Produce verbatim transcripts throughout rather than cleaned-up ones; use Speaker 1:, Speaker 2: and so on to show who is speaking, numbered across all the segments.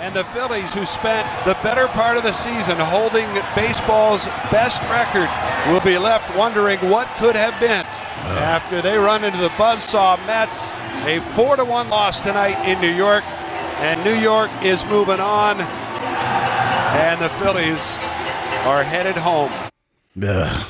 Speaker 1: And the Phillies, who spent the better part of the season holding baseball's best record, will be left wondering what could have been after they run into the buzzsaw Mets. A four to one loss tonight in New York, and New York is moving on, and the Phillies are headed home.
Speaker 2: Ugh.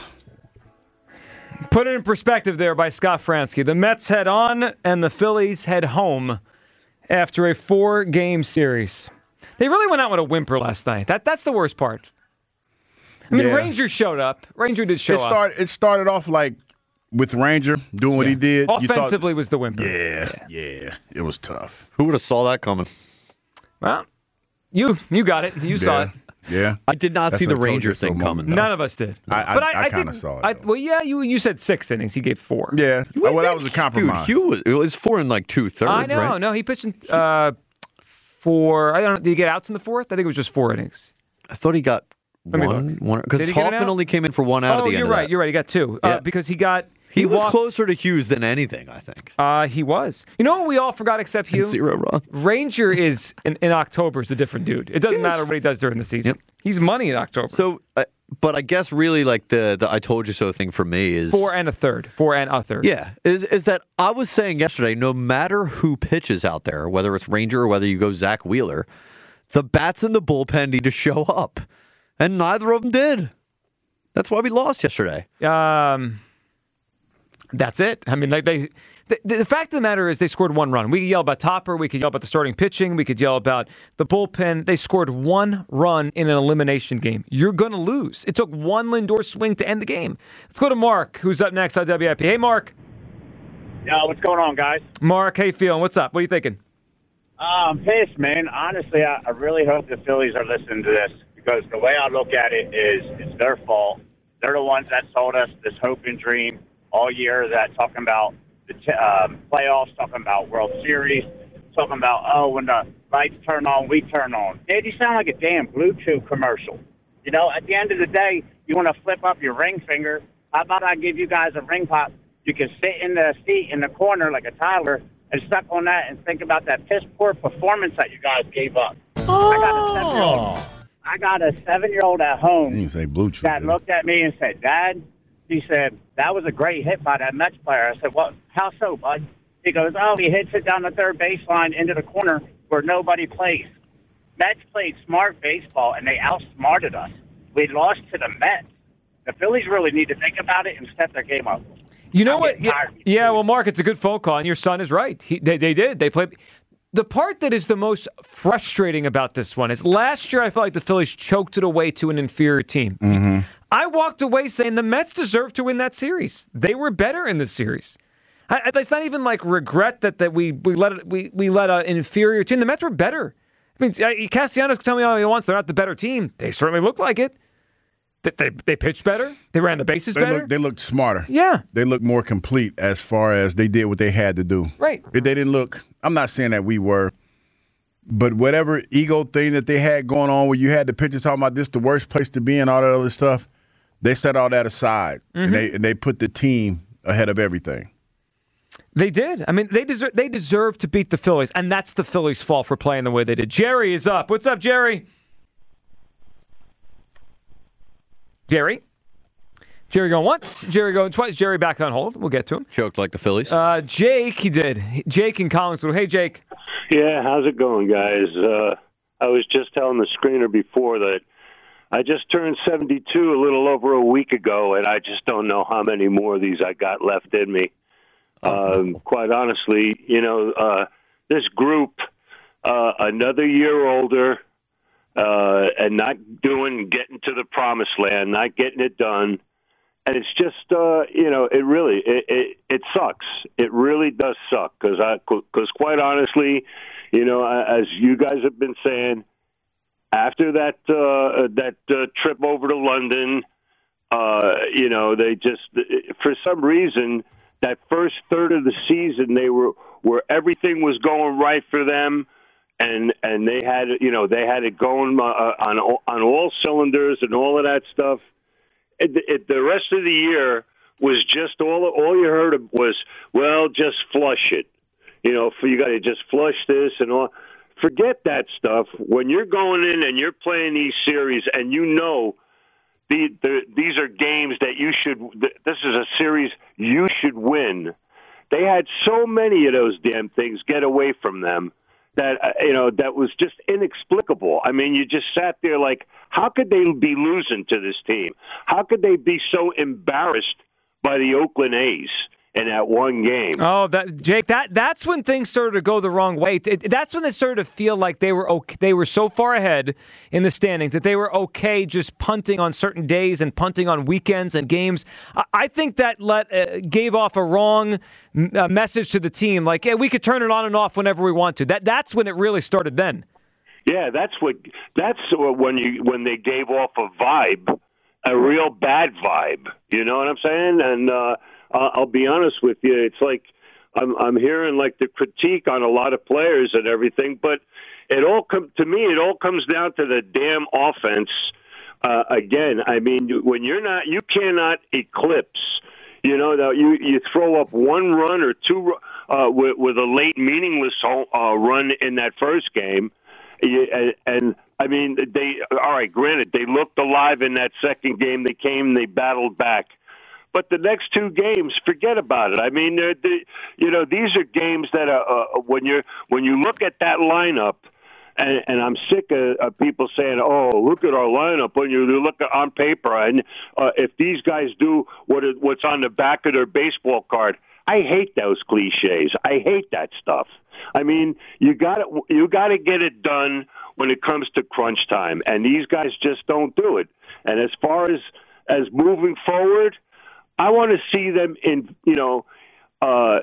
Speaker 3: Put it in perspective there by Scott Fransky. The Mets head on, and the Phillies head home after a four-game series. They really went out with a whimper last night. That That's the worst part. I mean,
Speaker 2: Yeah.
Speaker 3: Ranger showed up. Ranger did show
Speaker 2: It start,
Speaker 3: up.
Speaker 2: It started off like with Ranger doing what
Speaker 3: Yeah.
Speaker 2: he did. You
Speaker 3: Offensively
Speaker 2: thought,
Speaker 3: was the whimper.
Speaker 2: yeah, yeah, it was tough.
Speaker 4: Who would have saw that coming?
Speaker 3: Well, you you got it. You saw
Speaker 2: yeah.
Speaker 3: it.
Speaker 2: Yeah.
Speaker 4: I did not
Speaker 2: That's
Speaker 4: see the
Speaker 2: what I told
Speaker 4: Ranger
Speaker 2: you so
Speaker 4: thing
Speaker 2: long
Speaker 4: coming.
Speaker 2: ago.
Speaker 3: None of us did.
Speaker 2: I- I-
Speaker 3: but
Speaker 2: I
Speaker 3: think-
Speaker 2: kinda saw it,
Speaker 3: I,
Speaker 2: though.
Speaker 3: well, yeah, you you said six innings. He gave four.
Speaker 2: Yeah. Well, that was a
Speaker 4: Dude,
Speaker 2: compromise.
Speaker 4: Hugh was, it was four and like two thirds,
Speaker 3: I know.
Speaker 4: right?
Speaker 3: No, he pitched in, uh, four. I don't know. Did he get outs in the fourth? I think it was just four innings.
Speaker 4: I thought he got
Speaker 3: me
Speaker 4: one.
Speaker 3: look.
Speaker 4: one
Speaker 3: Did
Speaker 4: Because
Speaker 3: he get an
Speaker 4: Hoffman
Speaker 3: out?
Speaker 4: only came in for one out
Speaker 3: oh,
Speaker 4: at the
Speaker 3: you're
Speaker 4: end
Speaker 3: right.
Speaker 4: of that.
Speaker 3: You're right. He got two uh,
Speaker 4: Yeah.
Speaker 3: because he got.
Speaker 4: He, was
Speaker 3: walked-
Speaker 4: closer to Hughes than anything, I think.
Speaker 3: Uh, he was. You know what we all forgot except Hugh?
Speaker 4: Zero runs.
Speaker 3: Ranger is in, in October is a different dude. It doesn't matter what he does during the season.
Speaker 4: Yep.
Speaker 3: He's money in October.
Speaker 4: So, uh, but I guess really like the, the I told you so thing for me is
Speaker 3: four and a third. Four and a third.
Speaker 4: Yeah, is is that I was saying yesterday, no matter who pitches out there, whether it's Ranger or whether you go Zach Wheeler, the bats in the bullpen need to show up, and neither of them did. That's why we lost yesterday.
Speaker 3: Um, that's it. I mean, like they. The, the fact of the matter is they scored one run. We could yell about Topper. We could yell about the starting pitching. We could yell about the bullpen. They scored one run in an elimination game. You're going to lose. It took one Lindor swing to end the game. Let's go to Mark, who's up next on W I P. Hey, Mark.
Speaker 5: Yo, what's going on, guys?
Speaker 3: Mark, how you feeling? What's up? What are you thinking?
Speaker 5: Uh, I'm pissed, man. Honestly, I, I really hope the Phillies are listening to this because the way I look at it is it's their fault. They're the ones that sold us this hope and dream all year, that talking about the t- um, playoffs, talking about World Series, talking about, oh, when the lights turn on, we turn on. Dude, you sound like a damn Bluetooth commercial. You know, at the end of the day, you want to flip up your ring finger. How about I give you guys a ring pop? You can sit in the seat in the corner like a toddler and suck on that and think about that piss-poor performance that you guys gave up.
Speaker 3: Oh.
Speaker 5: I got a seven-year-old. I got a seven-year-old at home
Speaker 2: You didn't say blue chew.
Speaker 5: that
Speaker 2: did you?
Speaker 5: looked at me and said, Dad, he said, that was a great hit by that Mets player. I said, well, how so, bud? He goes, oh, he hits it down the third baseline into the corner where nobody plays. Mets played smart baseball, and they outsmarted us. We lost to the Mets. The Phillies really need to think about it and step their game up.
Speaker 3: You know
Speaker 5: I'm
Speaker 3: what?
Speaker 5: getting
Speaker 3: Yeah,
Speaker 5: tired of you.
Speaker 3: yeah, well, Mark, it's a good phone call, and your son is right. He, they, they did. They played. The part that is the most frustrating about this one is last year I felt like the Phillies choked it away to an inferior team.
Speaker 2: Mm-hmm.
Speaker 3: I walked away saying the Mets deserved to win that series. They were better in this series. I, I, it's not even like regret that, that we we let it, we we let an inferior team. The Mets were better. I mean, Castellanos can tell me all he wants. They're not the better team. They certainly look like it. They they, they pitched better. They ran the bases
Speaker 2: They,
Speaker 3: better.
Speaker 2: look, they looked smarter.
Speaker 3: Yeah.
Speaker 2: They looked more complete as far as they did what they had to do.
Speaker 3: Right.
Speaker 2: If they didn't look, I'm not saying that we were, but whatever ego thing that they had going on where you had the pitchers talking about this the worst place to be and all that other stuff, they set all that aside,
Speaker 3: Mm-hmm.
Speaker 2: and, they, and they put the team ahead of everything.
Speaker 3: They did. I mean, they deserve they deserve to beat the Phillies, and that's the Phillies' fault for playing the way they did. Jerry is up. What's up, Jerry? Jerry? Jerry going once, Jerry going twice. Jerry back on hold. We'll get to him.
Speaker 4: Choked like the Phillies.
Speaker 3: Uh, Jake, he did. Jake in Collinswood. Hey, Jake.
Speaker 6: Yeah, how's it going, guys? Uh, I was just telling the screener before that I just turned seventy-two a little over a week ago, and I just don't know how many more of these I got left in me. Um, quite honestly, you know, uh, this group, uh, another year older, uh, and not doing, getting to the promised land, not getting it done. And it's just, uh, you know, it really, it, it, it sucks. It really does suck because I, because quite honestly, you know, as you guys have been saying, after that, uh, that uh, trip over to London, uh, you know, they just, for some reason, that first third of the season, they were, where everything was going right for them. And, and they had, you know, they had it going uh, on, on all cylinders and all of that stuff. It, it, the rest of the year was just all all you heard was, well, just flush it. You know, for you got to just flush this and all. forget that stuff. When you're going in and you're playing these series and you know the, the, these are games that you should – this is a series you should win. They had so many of those damn things get away from them that, uh, you know, that was just inexplicable. I mean, you just sat there like, how could they be losing to this team? How could they be so embarrassed by the Oakland A's in that one game?
Speaker 3: Oh, that Jake, that that's when things started to go the wrong way. It, that's when they started to feel like they were okay, they were so far ahead in the standings that they were okay just punting on certain days and punting on weekends and games. I, I think that let uh, gave off a wrong uh, message to the team, like, yeah, we could turn it on and off whenever we want to. That that's when it really started then.
Speaker 6: Yeah, that's what that's when you when they gave off a vibe, a real bad vibe. You know what I'm saying? And uh I'll be honest with you. It's like I'm, I'm hearing like the critique on a lot of players and everything, but it all come to me. It all comes down to the damn offense. Uh, again, I mean, when you're not, you cannot eclipse. You know, you you throw up one run or two uh, with, with a late meaningless uh, run in that first game, and, and I mean, they all right. Granted, they looked alive in that second game. They came, they battled back. But the next two games, forget about it. I mean, they're, they, you know, these are games that are, uh, when you when you look at that lineup, and, and I'm sick of, of people saying, "Oh, look at our lineup." When you look at on paper, and uh, if these guys do what is, what's on the back of their baseball card, I hate those cliches. I hate that stuff. I mean, you got you got to get it done when it comes to crunch time, and these guys just don't do it. And as far as as moving forward, I want to see them in, you know, uh,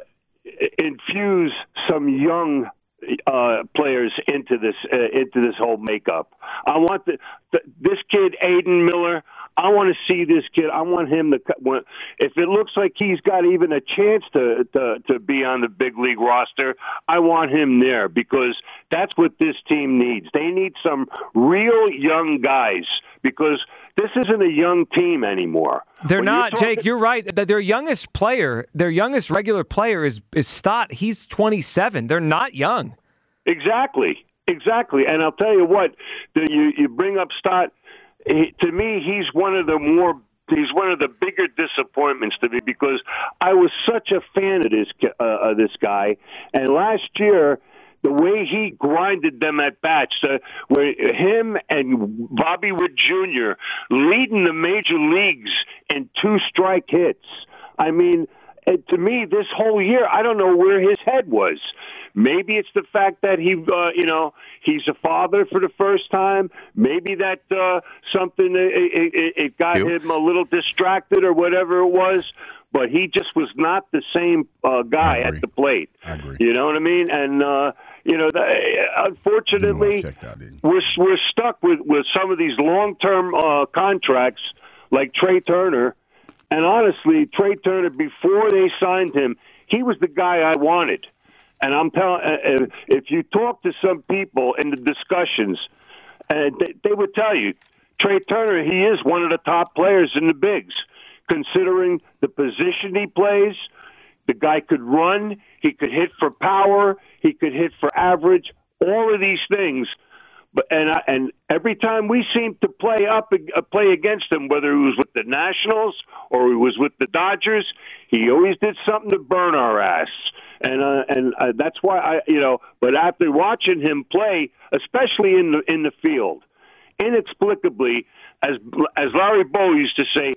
Speaker 6: infuse some young uh, players into this uh, into this whole makeup. I want the, the, this kid, Aiden Miller. I want to see this kid. I want him to. If it looks like he's got even a chance to, to to be on the big league roster, I want him there because that's what this team needs. They need some real young guys because this isn't a young team anymore.
Speaker 3: They're
Speaker 6: when
Speaker 3: not,
Speaker 6: talking-
Speaker 3: Jake. You're right. Their youngest player, their youngest regular player is is Stott. He's twenty-seven. They're not young.
Speaker 6: Exactly, exactly. And I'll tell you what, the, you you bring up Stott. He, to me, he's one of the more he's one of the bigger disappointments to me because I was such a fan of this uh, of this guy, and last year the way he grinded them at bats, uh, where him and Bobby Witt Junior leading the major leagues in two strike hits. I mean, to me, this whole year, I don't know where his head was. Maybe it's the fact that he, uh, you know, he's a father for the first time. Maybe that uh, something it, it, it got
Speaker 4: you.
Speaker 6: him a little distracted or whatever it was. But he just was not the same uh, guy at the plate.
Speaker 2: I agree.
Speaker 6: You know what I mean? And uh, you know, the, unfortunately,
Speaker 2: out,
Speaker 6: we're we're stuck with, with some of these long term uh, contracts like Trey Turner. And honestly, Trey Turner, before they signed him, he was the guy I wanted. And I'm telling, uh, if you talk to some people in the discussions, and uh, they, they would tell you, Trey Turner, he is one of the top players in the bigs, considering the position he plays. The guy could run, he could hit for power, he could hit for average, all of these things. But and I, and every time we seem to play up, uh, play against him, whether he was with the Nationals or he was with the Dodgers, he always did something to burn our ass. And uh, and uh, that's why I, you know. But after watching him play, especially in the in the field, inexplicably, as as Larry Bow used to say,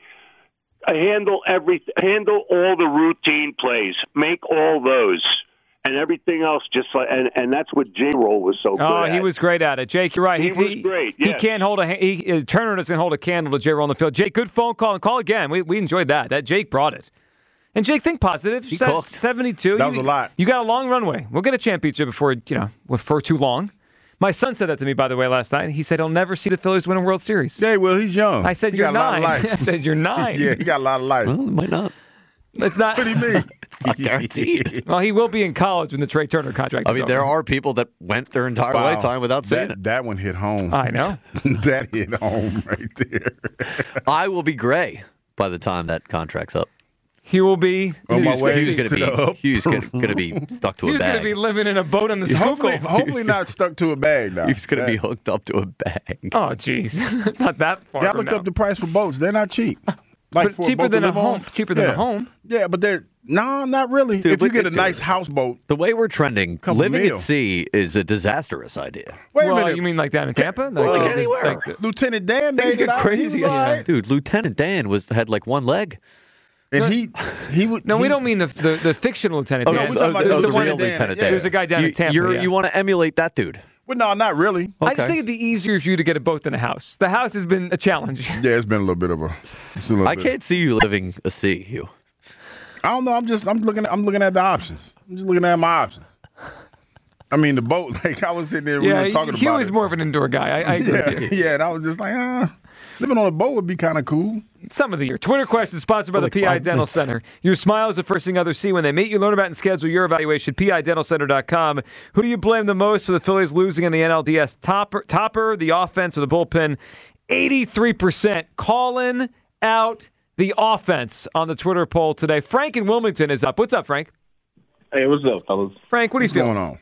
Speaker 6: handle every handle all the routine plays, make all those. And everything else, just like, and, and that's what J-Roll was so good
Speaker 3: Oh,
Speaker 6: at.
Speaker 3: he was great at it. Jake, you're right.
Speaker 6: He, he was great. Yes.
Speaker 3: He can't hold a he, uh, Turner doesn't hold a candle to J-Roll on the field. Jake, good phone call and call again. We we enjoyed that. That Jake brought it. And Jake, think positive.
Speaker 4: He
Speaker 3: Se-
Speaker 4: cooked.
Speaker 3: seventy-two.
Speaker 2: That
Speaker 3: you,
Speaker 2: was a lot.
Speaker 3: You got a long runway. We'll get a championship before you know for too long. My son said that to me, by the way, last night. He said he'll never see the Phillies win a World Series.
Speaker 2: Yeah, well, he's young.
Speaker 3: I said
Speaker 2: he
Speaker 3: you're
Speaker 2: got a lot
Speaker 3: nine.
Speaker 2: of life.
Speaker 3: I said you're nine.
Speaker 2: Yeah, he got a lot of life.
Speaker 4: Well, it might not.
Speaker 3: It's not.
Speaker 2: What do you mean?
Speaker 4: It's not guaranteed.
Speaker 3: Well, he will be in college when the Trey Turner contract
Speaker 4: I
Speaker 3: is
Speaker 4: mean,
Speaker 3: over.
Speaker 4: there are people that went their entire
Speaker 2: Wow.
Speaker 4: lifetime without seeing
Speaker 2: that,
Speaker 4: it.
Speaker 2: that one hit home.
Speaker 3: I know.
Speaker 2: That hit home right there.
Speaker 4: I will be gray by the time that contract's up.
Speaker 3: He will be.
Speaker 2: On my
Speaker 4: Hugh's,
Speaker 2: way
Speaker 4: Hugh's gonna
Speaker 2: to
Speaker 4: be
Speaker 2: the up.
Speaker 4: Hugh's gonna, gonna be stuck to a
Speaker 3: He's
Speaker 4: bag.
Speaker 3: going to be living in a boat on the
Speaker 2: Hopefully,
Speaker 3: Schuylkill.
Speaker 2: hopefully not stuck to a bag now.
Speaker 4: He's gonna
Speaker 2: That-
Speaker 4: be hooked up to a bag.
Speaker 3: Oh, jeez. It's not that far
Speaker 2: Yeah, I
Speaker 3: from
Speaker 2: looked
Speaker 3: now.
Speaker 2: up the price for boats. They're not cheap. Like
Speaker 3: But
Speaker 2: for
Speaker 3: cheaper
Speaker 2: a boat
Speaker 3: than
Speaker 2: to
Speaker 3: a
Speaker 2: live on.
Speaker 3: home. Cheaper than
Speaker 2: yeah.
Speaker 3: a home.
Speaker 2: Yeah, but they're no, not really.
Speaker 4: Dude,
Speaker 2: if you
Speaker 4: but
Speaker 2: get a
Speaker 4: dude,
Speaker 2: nice houseboat,
Speaker 4: The way we're trending,
Speaker 2: Couple
Speaker 4: living
Speaker 2: mil.
Speaker 4: at sea is a disastrous idea.
Speaker 2: wait
Speaker 3: well,
Speaker 2: a minute.
Speaker 3: you mean like down in Tampa? Like,
Speaker 2: Well,
Speaker 3: like
Speaker 2: like
Speaker 3: this-
Speaker 4: anywhere.
Speaker 3: like the-
Speaker 2: Lieutenant Dan
Speaker 4: Things
Speaker 2: made it
Speaker 4: get
Speaker 2: out. He
Speaker 4: crazy,
Speaker 2: was all right.
Speaker 4: dude. Lieutenant Dan was had like one leg.
Speaker 2: And he he would.
Speaker 3: no,
Speaker 2: he,
Speaker 3: we don't mean the the, the fictional Lieutenant
Speaker 2: Oh,
Speaker 3: Dan.
Speaker 2: no, we're talking about
Speaker 3: There's
Speaker 2: the
Speaker 3: the one
Speaker 2: real
Speaker 3: in-
Speaker 2: Lieutenant
Speaker 3: yeah,
Speaker 2: Dan.
Speaker 3: There's a guy down
Speaker 4: you,
Speaker 3: in Tampa.
Speaker 4: you're,
Speaker 3: yeah.
Speaker 4: You want to emulate that dude.
Speaker 2: Well, no, not really.
Speaker 3: I just
Speaker 4: Okay.
Speaker 3: think it'd be easier for you to get a boat than a house. The house has been a challenge.
Speaker 2: Yeah, it's been a little bit of a. It's a little
Speaker 4: I
Speaker 2: bit.
Speaker 4: can't see you living a sea, Hugh.
Speaker 2: I don't know. I'm just. I'm looking. At, I'm looking at the options. I'm just looking at my options. I mean, the boat. Like I was sitting there, we
Speaker 3: yeah,
Speaker 2: were talking
Speaker 3: Hugh
Speaker 2: about
Speaker 3: is
Speaker 2: it.
Speaker 3: more of an indoor guy. I, I agree
Speaker 2: Yeah,
Speaker 3: with you.
Speaker 2: yeah, and I was just like, ah, living on a boat would be kind of cool.
Speaker 3: Some of the year. Twitter question sponsored by
Speaker 2: For
Speaker 3: the
Speaker 2: like
Speaker 3: P I
Speaker 2: five
Speaker 3: Dental
Speaker 2: minutes.
Speaker 3: Center. Your smile is the first thing others see when they meet you. Learn about and schedule your evaluation. P I dental center dot com. Who do you blame the most for the Phillies losing in the N L D S? Topper, topper the offense, or the bullpen? eighty-three percent calling out the offense on the Twitter poll today. Frank in Wilmington is up. What's up, Frank?
Speaker 7: Hey, what's up, fellas?
Speaker 3: Frank, what do you
Speaker 2: What's
Speaker 3: feel?
Speaker 2: going on?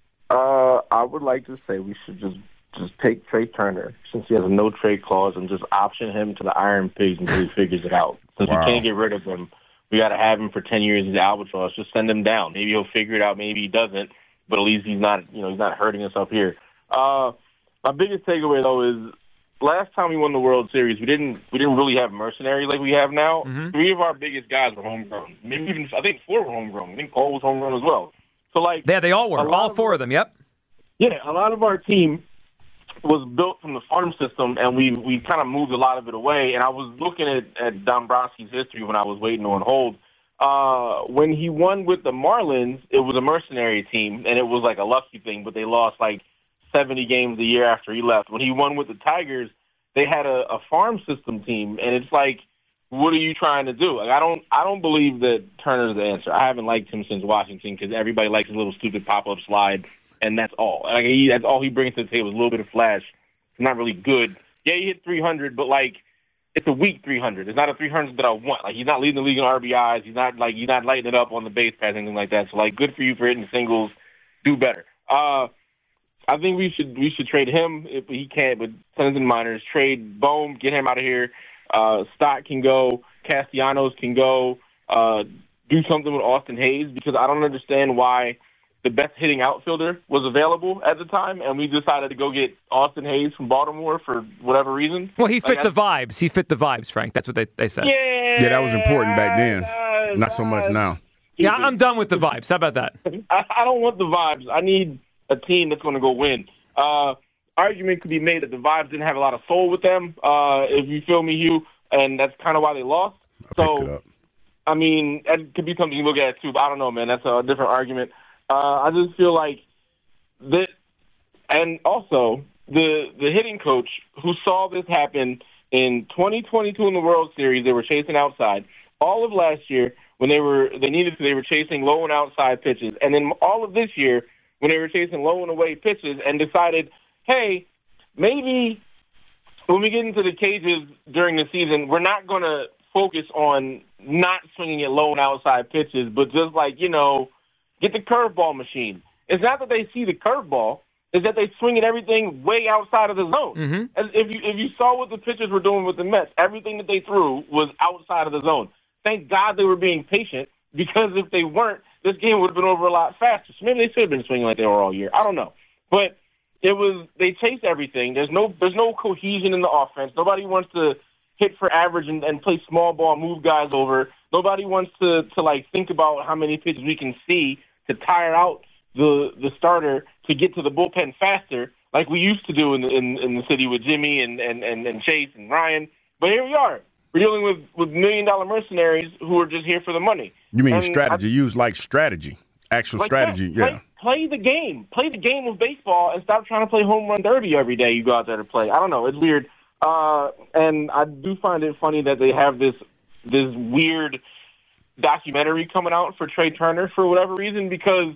Speaker 7: Uh, I would like to say we should just just take Trey Turner, since he has a no trade clause, and just option him to the Iron Pigs until he figures it out. Since
Speaker 2: Wow.
Speaker 7: we can't get rid of him, we got to have him for ten years as albatross. Just send him down. Maybe he'll figure it out. Maybe he doesn't. But at least he's not, you know, he's not hurting us up here. Uh, my biggest takeaway though is last time we won the World Series, we didn't we didn't really have mercenaries like we have now.
Speaker 3: Mhm.
Speaker 7: Three of our biggest guys were homegrown. Maybe even I think four were homegrown. I think Cole was homegrown as well. So like,
Speaker 3: Yeah, they all were.
Speaker 7: A lot
Speaker 3: All
Speaker 7: of-
Speaker 3: four of them, yep.
Speaker 7: yeah, a lot of our team was built from the farm system, and we we kind of moved a lot of it away. And I was looking at, at Dombrowski's history when I was waiting on hold. Uh, when he won with the Marlins, it was a mercenary team, and it was like a lucky thing, but they lost like seventy games a year after he left. When he won with the Tigers, they had a, a farm system team, and it's like, what are you trying to do? Like, I don't, I don't believe that Turner's the answer. I haven't liked him since Washington because everybody likes his little stupid pop-up slide, and that's all. Like, he, that's all he brings to the table is a little bit of flash. It's not really good. Yeah, he hit three hundred, but like, it's a weak three hundred. It's not a three hundred that I want. Like, he's not leading the league in R B Is. He's not like he's not lighting it up on the base pass, anything like that. So like, good for you for hitting singles. Do better. Uh, I think we should we should trade him if he can't. But Suns and Miners, trade Bohm, get him out of here. Uh, Stott can go. Castellanos can go. Uh, do something with Austin Hayes because I don't understand why the best hitting outfielder was available at the time, and we decided to go get Austin Hayes from Baltimore for whatever reason.
Speaker 3: Well, he fit
Speaker 7: Like,
Speaker 3: the vibes. He fit the vibes, Frank. That's what they, they said.
Speaker 7: Yeah,
Speaker 2: Yeah, that was important back then.
Speaker 7: uh,
Speaker 2: Not so much
Speaker 7: uh,
Speaker 2: now.
Speaker 3: Yeah, I'm done with the vibes. How about that?
Speaker 7: I, I don't want the vibes. I need a team that's going to go win. Uh, argument could be made that the vibes didn't have a lot of soul with them, uh, if you feel me, Hugh, and that's kind of why they lost.
Speaker 2: I picked it
Speaker 7: So,
Speaker 2: up.
Speaker 7: I mean, that could be something you look at, too, but I don't know, man. That's a different argument. Uh, I just feel like that, and also the the hitting coach who saw this happen in twenty twenty-two in the World Series, they were chasing outside. All of last year, when they were they needed to, they were chasing low and outside pitches, and then all of this year, when they were chasing low and away pitches, and decided, hey, maybe when we get into the cages during the season, we're not going to focus on not swinging at low and outside pitches, but just like, you know, get the curveball machine. It's not that they see the curveball; it's that they swing at everything way outside of the zone.
Speaker 3: Mm-hmm.
Speaker 7: As if you if you saw what the pitchers were doing with the Mets, everything that they threw was outside of the zone. Thank God they were being patient, because if they weren't, this game would have been over a lot faster. So maybe they should have been swinging like they were all year. I don't know, but it was they chase everything. There's no there's no cohesion in the offense. Nobody wants to hit for average and, and play small ball, move guys over. Nobody wants to to like think about how many pitches we can see to tire out the the starter to get to the bullpen faster, like we used to do in the, in, in the city with Jimmy and, and, and, and Chase and Ryan. But here we are. We're dealing with, with million-dollar mercenaries who are just here for the money.
Speaker 2: You mean
Speaker 7: And
Speaker 2: strategy? Use like strategy, actual
Speaker 7: Like
Speaker 2: strategy.
Speaker 7: that.
Speaker 2: Yeah.
Speaker 7: Play, play the game. Play the game of baseball and stop trying to play home run derby every day you go out there to play. I don't know. It's weird. Uh, and I do find it funny that they have this this weird documentary coming out for Trey Turner for whatever reason, because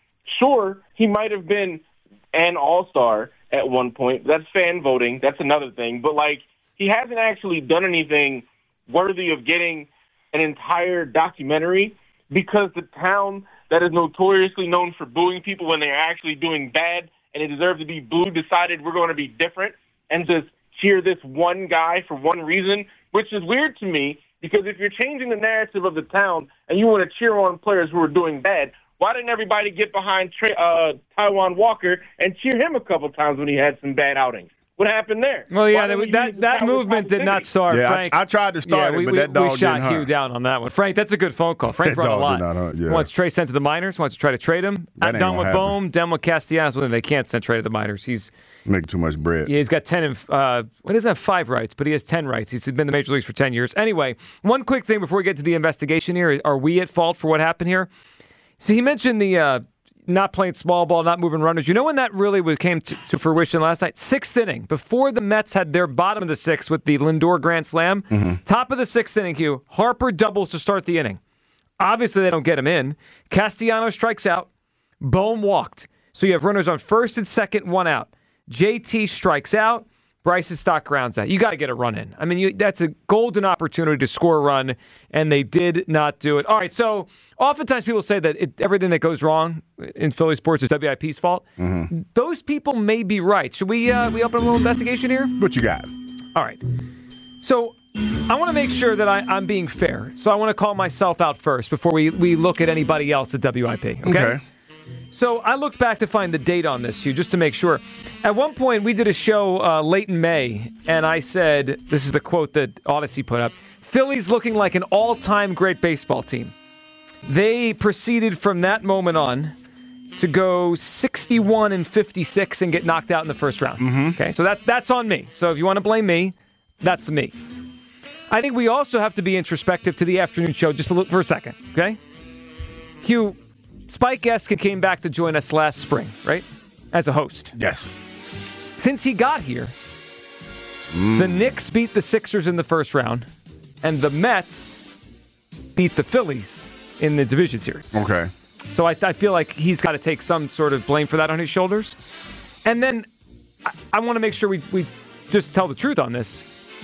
Speaker 7: sure, he might have been an all-star at one point. That's fan voting. That's another thing. But, like, he hasn't actually done anything worthy of getting an entire documentary because the town that is notoriously known for booing people when they're actually doing bad and they deserve to be booed decided we're going to be different and just cheer this one guy for one reason, which is weird to me because if you're changing the narrative of the town and you want to cheer on players who are doing bad, why didn't everybody get behind uh, Taiwan Walker and cheer him a couple times when he had some bad outings? What happened there?
Speaker 3: Well, yeah, that that, that movement did not start,
Speaker 2: yeah,
Speaker 3: Frank.
Speaker 2: I, I tried to start
Speaker 3: yeah,
Speaker 2: it,
Speaker 3: we,
Speaker 2: but
Speaker 3: we,
Speaker 2: that dog
Speaker 3: we shot
Speaker 2: didn't
Speaker 3: Hugh
Speaker 2: hurt.
Speaker 3: down on that one. Frank, that's a good phone call. Frank
Speaker 2: That
Speaker 3: brought a
Speaker 2: dog
Speaker 3: lot.
Speaker 2: did not hurt, yeah.
Speaker 3: Wants Trey sent to the minors, wants to try to trade him.
Speaker 2: That
Speaker 3: I'm
Speaker 2: ain't
Speaker 3: done
Speaker 2: gonna
Speaker 3: with
Speaker 2: happen.
Speaker 3: Bohm, done with Castellanos. Well, they can't send Trey to the minors. He's
Speaker 2: Making too much bread.
Speaker 3: yeah, he's got ten and uh, well, he doesn't have five rights, but he has ten rights. He's been in the major leagues for ten years. Anyway, one quick thing before we get to the investigation here: are we at fault for what happened here? So he mentioned the. Uh, Not playing small ball, not moving runners. You know when that really came to, to fruition last night? Sixth inning, before the Mets had their bottom of the sixth with the Lindor grand slam. Mm-hmm. Top of the sixth inning, Hugh. Harper doubles to start the inning. Obviously, they don't get him in. Castellanos strikes out. Bohm walked. So you have runners on first and second, one out. J T strikes out. Bryce's stock grounds out. You got to get a run in. I mean, you, that's a golden opportunity to score a run, and they did not do it. All right, so oftentimes people say that it, everything that goes wrong in Philly sports is W I P's fault. Mm-hmm. Those people may be right. Should we uh, we open a little investigation here?
Speaker 2: What you got?
Speaker 3: All right. So I want to make sure that I, I'm being fair. So I want to call myself out first before we, we look at anybody else at W I P. Okay?
Speaker 2: Okay.
Speaker 3: So I looked back to find the date on this, Hugh, just to make sure. At one point, we did a show uh, late in May, and I said, this is the quote that Odyssey put up, Philly's looking like an all-time great baseball team. They proceeded from that moment on to go sixty-one and fifty-six and get knocked out in the first round. Mm-hmm. Okay, so that's that's on me. So if you want to blame me, that's me. I think we also have to be introspective to the afternoon show just a little, for a second, okay? Hugh, Spike Eskin came back to join us last spring, right? As a host.
Speaker 2: Yes.
Speaker 3: Since he got here, mm. the Knicks beat the Sixers in the first round, and the Mets beat the Phillies in the division series.
Speaker 2: Okay.
Speaker 3: So I, I feel like he's got to take some sort of blame for that on his shoulders. And then I, I want to make sure we, we just tell the truth on this.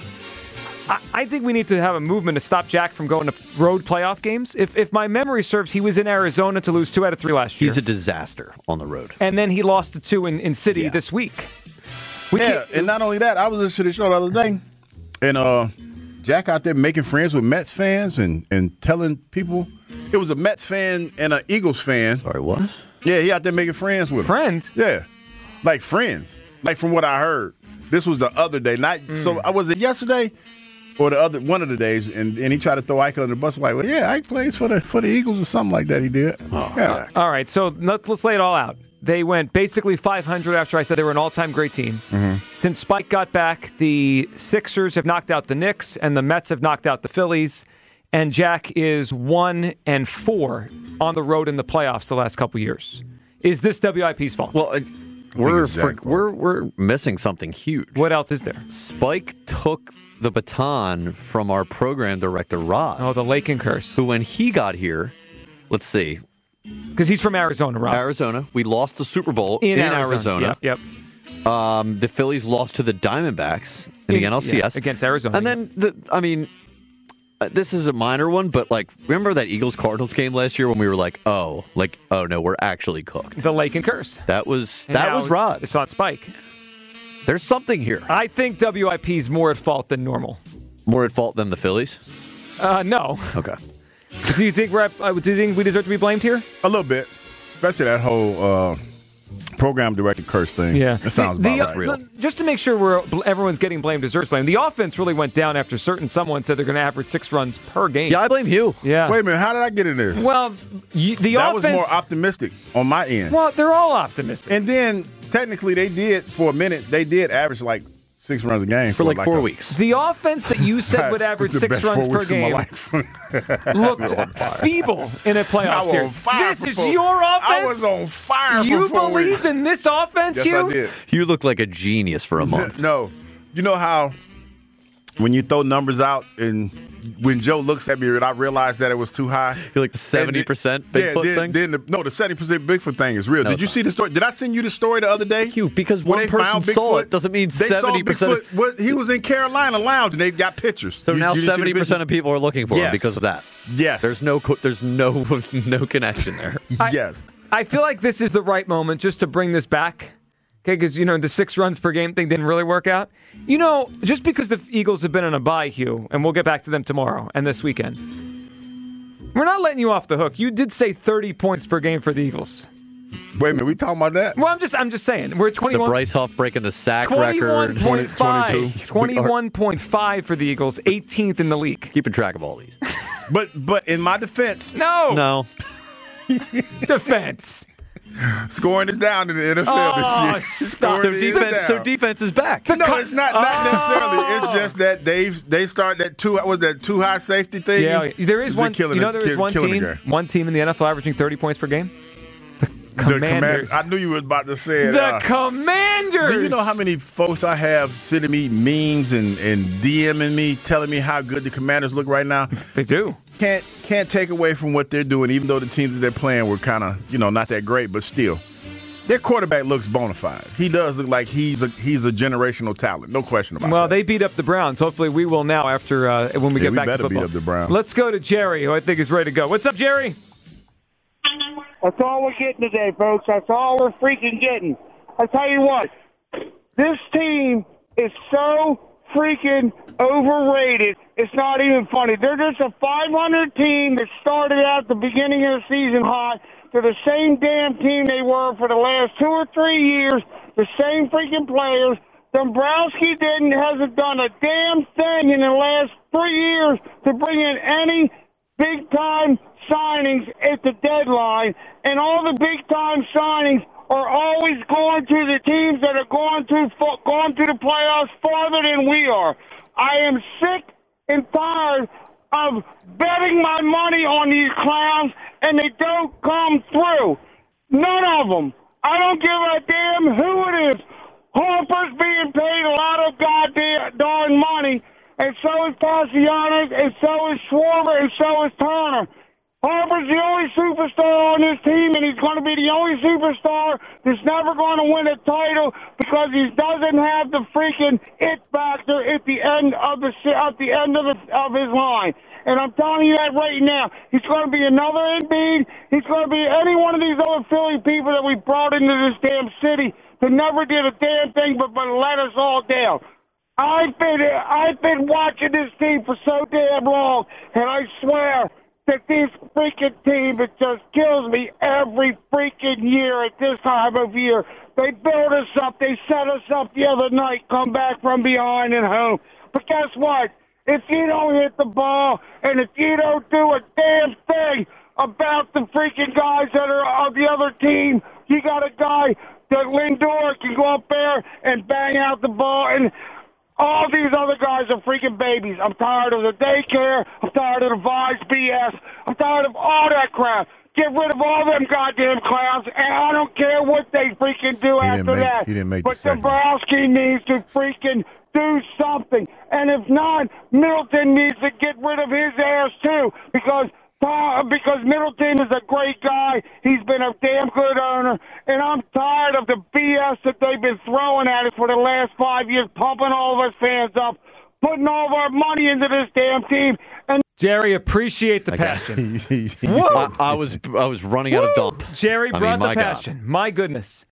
Speaker 3: I, I think we need to have a movement to stop Jack from going to road playoff games. If if my memory serves, he was in Arizona to lose two out of three last year.
Speaker 4: He's a disaster on the road.
Speaker 3: And then he lost to two in, in City
Speaker 4: Yeah.
Speaker 3: this week. We
Speaker 2: Yeah,
Speaker 3: can't-
Speaker 2: and not only that, I was listening to the show the other day, and uh, Jack out there making friends with Mets fans and, and telling people it was a Mets fan and an Eagles fan.
Speaker 4: Sorry, what?
Speaker 2: Yeah, he out there making friends with them.
Speaker 3: Friends?
Speaker 2: Yeah, like friends. Like from what I heard, this was the other day. Not
Speaker 3: Mm.
Speaker 2: so. I was it yesterday or the other one of the days, and, and he tried to throw Ike under the bus. Like, well, yeah, Ike plays for the for the Eagles or something like that. He did.
Speaker 3: Oh,
Speaker 2: yeah.
Speaker 3: All right, so let's, let's lay it all out. They went basically five hundred after I said they were an all-time great team. Mm-hmm. Since Spike got back, the Sixers have knocked out the Knicks, and the Mets have knocked out the Phillies. And Jack is one and four on the road in the playoffs the last couple years. Is this W I P's fault?
Speaker 4: Well, uh, we're,
Speaker 2: it's
Speaker 4: for,
Speaker 2: Jack
Speaker 4: we're we're missing something huge.
Speaker 3: What else is there?
Speaker 4: Spike took the baton from our program director, Rob,
Speaker 3: Oh, the Lakin curse.
Speaker 4: who when he got here, let's see,
Speaker 3: Because he's from Arizona, Rob.
Speaker 4: Arizona, we lost the Super Bowl in, Arizona.
Speaker 3: Yep. yep.
Speaker 4: Um, the Phillies lost to the Diamondbacks in, the N L C S
Speaker 3: yeah, against Arizona.
Speaker 4: And then, the, I mean, uh, this is a minor one, but like, remember that Eagles Cardinals game last year when we were like, oh, like, oh no, we're actually cooked.
Speaker 3: the Lakin curse.
Speaker 4: That was
Speaker 3: And
Speaker 4: that
Speaker 3: now
Speaker 4: was
Speaker 3: it's-
Speaker 4: Rod.
Speaker 3: It's on Spike.
Speaker 4: There's something here.
Speaker 3: I think W I P's more at fault than normal.
Speaker 4: More at fault than the Phillies.
Speaker 3: Uh, no.
Speaker 4: Okay.
Speaker 3: Do you think we're at, uh, do you think we deserve to be blamed here?
Speaker 2: A little bit, especially that whole uh, program director curse thing. It sounds
Speaker 3: The-
Speaker 2: about
Speaker 3: the,
Speaker 2: right.
Speaker 3: uh, Just to make sure we're everyone's getting blamed, deserves blame. The offense really went down after certain someone said they're going to average six runs per game.
Speaker 4: Yeah, I blame you.
Speaker 3: Yeah.
Speaker 2: Wait a minute, how did I get in this?
Speaker 3: Well, you, the
Speaker 2: that
Speaker 3: offense.
Speaker 2: was more optimistic on my end.
Speaker 3: well, they're all optimistic.
Speaker 2: And then technically they did for a minute. They did average like six runs a game
Speaker 4: For like four
Speaker 2: a,
Speaker 4: weeks.
Speaker 3: The offense that you said would average
Speaker 2: The
Speaker 3: six
Speaker 2: best
Speaker 3: runs
Speaker 2: four
Speaker 3: per
Speaker 2: weeks of my
Speaker 3: game
Speaker 2: life.
Speaker 3: looked feeble in a
Speaker 2: I
Speaker 3: playoff
Speaker 2: was
Speaker 3: series.
Speaker 2: on fire
Speaker 3: This
Speaker 2: for
Speaker 3: is
Speaker 2: four-
Speaker 3: your offense.
Speaker 2: I was on fire.
Speaker 3: You
Speaker 2: for four
Speaker 3: believed
Speaker 2: weeks.
Speaker 3: in this offense,
Speaker 2: Yes,
Speaker 3: you?
Speaker 2: I did.
Speaker 4: You look like a genius for a month.
Speaker 2: No, you know how when you throw numbers out and when Joe looks at me and I realize that it was too high.
Speaker 4: You like the seventy percent Bigfoot
Speaker 2: yeah, then,
Speaker 4: thing?
Speaker 2: Then the, no, the seventy percent Bigfoot thing is real.
Speaker 4: No,
Speaker 2: Did you see the story? Did I send you the story the other day?
Speaker 4: You, because
Speaker 2: When
Speaker 4: one
Speaker 2: they
Speaker 4: person
Speaker 2: found
Speaker 4: saw
Speaker 2: Bigfoot,
Speaker 4: it doesn't mean
Speaker 2: they
Speaker 4: seventy percent.
Speaker 2: Saw Bigfoot, what, he was in Carolina Lounge and they got pictures.
Speaker 4: So
Speaker 2: You-
Speaker 4: now
Speaker 2: you didn't see the
Speaker 4: seventy percent
Speaker 2: pictures?
Speaker 4: of people are looking for
Speaker 2: Yes.
Speaker 4: him because of that.
Speaker 2: Yes.
Speaker 4: There's no co- there's no no connection there.
Speaker 2: yes.
Speaker 3: I feel like this is the right moment just to bring this back. Okay, because, you know, the six runs per game thing didn't really work out. You know, just because the Eagles have been on a bye, Hugh, and we'll get back to them tomorrow and this weekend, we're not letting you off the hook. You did say thirty points per game for the Eagles.
Speaker 2: Wait a minute, we talking about that?
Speaker 3: Well, I'm just I'm just saying. We're at
Speaker 4: The
Speaker 3: twenty-one.
Speaker 4: Bryce Huff breaking the sack
Speaker 3: twenty-one
Speaker 4: record.
Speaker 3: point five.
Speaker 2: twenty-two.
Speaker 3: twenty-one point five for the Eagles, eighteenth in the league.
Speaker 4: Keeping track of all these.
Speaker 2: But but in my defense,
Speaker 3: No.
Speaker 4: No.
Speaker 3: Defense.
Speaker 2: scoring is down in the N F L
Speaker 3: Oh,
Speaker 2: this year.
Speaker 3: stop.
Speaker 2: Scoring
Speaker 4: So
Speaker 2: is
Speaker 4: defense so
Speaker 2: down.
Speaker 4: defense is back.
Speaker 2: No, it's not, not
Speaker 3: Oh.
Speaker 2: necessarily. It's just that they've they start that two was that two high safety thing.
Speaker 3: Yeah, there is
Speaker 2: It's been
Speaker 3: one.
Speaker 2: killing
Speaker 3: You know,
Speaker 2: the-
Speaker 3: there is
Speaker 2: kill-
Speaker 3: one
Speaker 2: killing the
Speaker 3: team,
Speaker 2: game.
Speaker 3: one team in the N F L averaging thirty points per game. The
Speaker 2: The
Speaker 3: Commanders.
Speaker 2: Command- I knew you was about to say it.
Speaker 3: The
Speaker 2: uh,
Speaker 3: Commanders.
Speaker 2: do you know how many folks I have sending me memes and, and DMing me, telling me how good the Commanders look right now?
Speaker 3: They do.
Speaker 2: Can't can't take away from what they're doing, even though the teams that they're playing were kind of you know not that great, but still, their quarterback looks bona fide. He does look like he's a he's a generational talent, no question about
Speaker 3: Well,
Speaker 2: that.
Speaker 3: they beat up the Browns. Hopefully, we will now after uh, when we
Speaker 2: Yeah,
Speaker 3: get
Speaker 2: we
Speaker 3: back to
Speaker 2: better beat
Speaker 3: football.
Speaker 2: up the Browns.
Speaker 3: Let's go to Jerry, who I think is ready to go. What's up, Jerry?
Speaker 8: That's all we're getting today, folks. That's all we're freaking getting. I tell you what, this team is so freaking overrated. It's not even funny. They're just a five hundred team that started out at the beginning of the season hot. They're the same damn team they were for the last two or three years. The same freaking players. Dombrowski didn't hasn't done a damn thing in the last three years to bring in any big time signings at the deadline, and all the big time signings are always going to the teams that are going to going to the playoffs farther than we are. I am sick and tired of betting my money on these clowns, and they don't come through. None of them. I don't give a damn who it is. Harper's being paid a lot of goddamn darn money, and so is Passianos, and so is Schwarber, and so is Turner. Harper's the only superstar on this team, and he's going to be the only superstar that's never going to win a title because he doesn't have the freaking it factor at the end of the at the end of the, of his line. And I'm telling you that right now. He's going to be another Embiid. He's going to be any one of these other Philly people that we brought into this damn city that never did a damn thing but, but let us all down. I've been I've been watching this team for so damn long, and I swear that this freaking team, it just kills me every freaking year at this time of year. They build us up. They set us up the other night, come back from behind and home. But guess what? If you don't hit the ball and if you don't do a damn thing about the freaking guys that are on the other team, you got a guy that Lindor can go up there and bang out the ball, and all these other guys are freaking babies. I'm tired of the daycare. I'm tired of the Vise B S. I'm tired of all that crap. Get rid of all them goddamn clowns, and I don't care what they freaking do
Speaker 2: He didn't
Speaker 8: after
Speaker 2: make-
Speaker 8: that.
Speaker 2: he didn't make
Speaker 8: but
Speaker 2: the segment.
Speaker 8: Dombrowski needs to freaking do something. And if not, Middleton needs to get rid of his ass too, because uh, because Middleton is a great guy. He's been a damn good owner, and I'm tired of the B S that they've been throwing at us for the last five years, pumping all of us fans up, putting all of our money into this damn team. And
Speaker 3: Jerry, appreciate the passion. Whoa.
Speaker 4: I, I was I was running out of dump.
Speaker 3: Jerry
Speaker 4: I
Speaker 3: brought
Speaker 4: mean, my
Speaker 3: the
Speaker 4: God.
Speaker 3: passion. My goodness.